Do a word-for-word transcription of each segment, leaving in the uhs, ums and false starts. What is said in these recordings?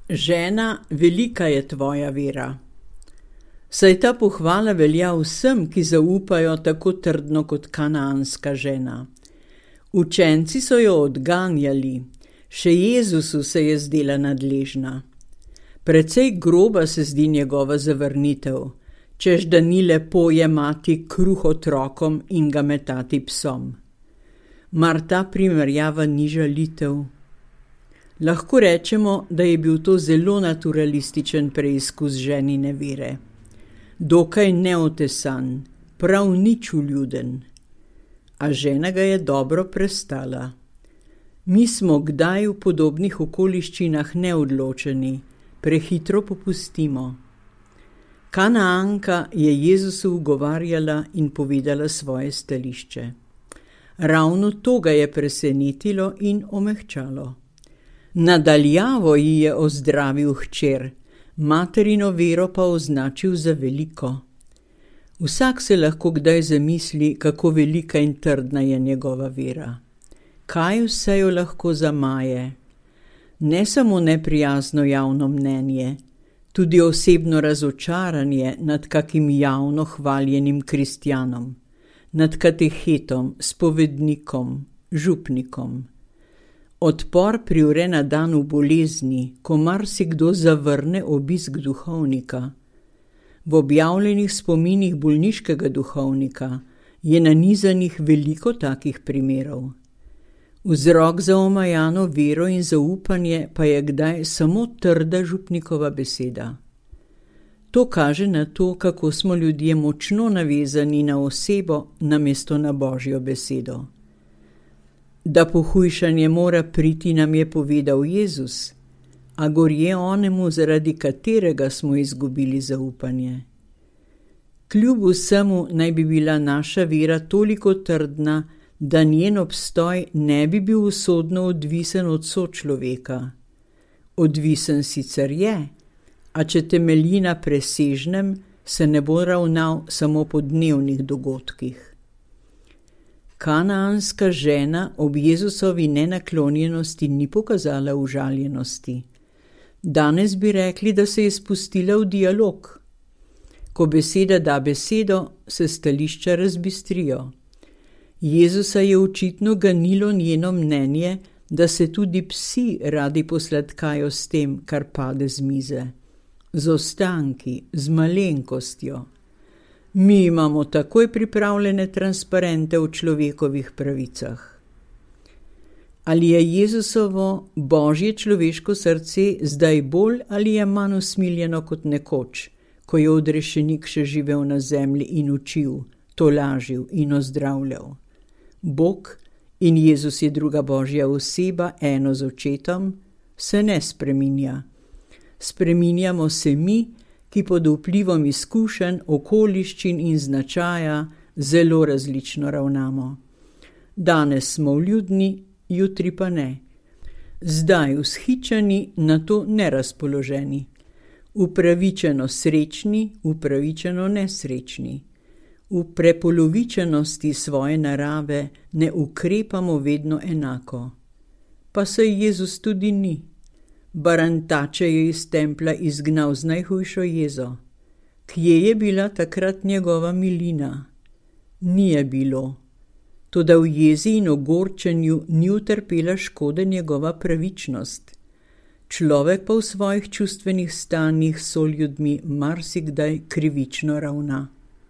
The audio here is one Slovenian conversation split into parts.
Žena, velika je tvoja vera. Saj ta pohvala velja vsem, ki zaupajo tako trdno kot kanaanska žena. Učenci so jo odganjali, še Jezusu se je zdela nadležna. Precej groba se zdi njegova zavrnitev, češ da ni lepo jemati kruh otrokom in ga metati psom. Mar ta primerjava ni žalitev? Lahko rečemo, da je bil to zelo naturalističen preizkus ženine vere. Dokaj neotesan, prav nič vljuden. A žena ga je dobro prestala. Mi smo kdaj v podobnih okoliščinah neodločeni, prehitro popustimo. Kanaanka je Jezusu ugovarjala in povedala svoje stališče. Ravno to ga je presenetilo in omehčalo. Nadaljavo ji je ozdravil hčer, materino vero pa označil za veliko. Vsak se lahko kdaj zamisli, kako velika in trdna je njegova vera. Kaj vse jo lahko zamaje? Ne samo neprijazno javno mnenje, tudi osebno razočaranje nad kakim javno hvaljenim kristjanom, nad katehetom, spovednikom, župnikom. Odpor privre na dan v bolezni, ko marsikdo zavrne obisk duhovnika. V objavljenih spominih bolniškega duhovnika je nanizanih veliko takih primerov. Vzrok za omajano vero in zaupanje pa je kdaj samo trda župnikova beseda. To kaže na to, kako smo ljudje močno navezani na osebo namesto na Božjo besedo. Da pohujšanje mora priti, nam je povedal Jezus, a gorje onemu, zaradi katerega smo izgubili zaupanje. Kljub vsemu naj bi bila naša vera toliko trdna, da njen obstoj ne bi bil usodno odvisen od sočloveka. Odvisen sicer je, a če temelji na presežnem, se ne bo ravnal samo po dnevnih dogodkih. Kanaanska žena ob Jezusovi nenaklonjenosti ni pokazala užaljenosti. Danes bi rekli, da se je spustila v dialog. Ko beseda da besedo, se stališča razbistrijo. Jezusa je očitno ganilo njeno mnenje, da se tudi psi radi posladkajo s tem, kar pade z mize. Z ostanki, z malenkostjo. Mi imamo takoj pripravljene transparente o človekovih pravicah. Ali je Jezusovo Božje človeško srce zdaj bolj ali je manj usmiljeno kot nekoč, ko je odrešenik še živel na zemlji in učil, tolažil in ozdravljal? Bog in Jezus je druga Božja oseba, eno z očetom, se ne spreminja. Spreminjamo se mi, ki pod vplivom izkušenj, okoliščin in značaja zelo različno ravnamo. Danes smo vljudni, jutri pa ne. Zdaj vzhičeni, nato nerazpoloženi. Upravičeno srečni, upravičeno nesrečni. V prepolovičenosti svoje narave ne ukrepamo vedno enako. Pa saj Jezus tudi ni. Barantače je iz templa izgnal z najhujšo jezo. Kje je bila takrat njegova milina? Ni je bilo. Toda v jezi in ogorčenju ni utrpela škode njegova pravičnost. Človek pa v svojih čustvenih stanjih s soljudmi marsikdaj krivično ravna.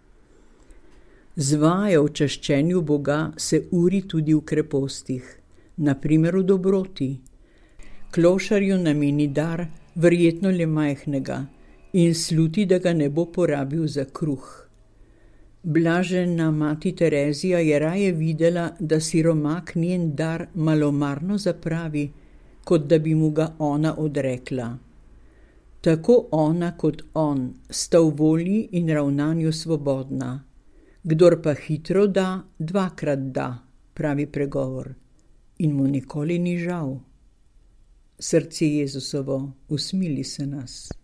Zvaja v čaščenju Boga se uri tudi v krepostih, na primer v dobroti. Klošarju nameni dar, verjetno le majhnega, in sluti, da ga ne bo porabil za kruh. Blažena mati Terezija je raje videla, da siromak njen dar malomarno zapravi, kot da bi mu ga ona odrekla. Tako ona kot on sta v volji in ravnanju svobodna. Kdor pa hitro da, dvakrat da, pravi pregovor, in mu nikoli ni žal. Srce Jezusovo, usmili se nas.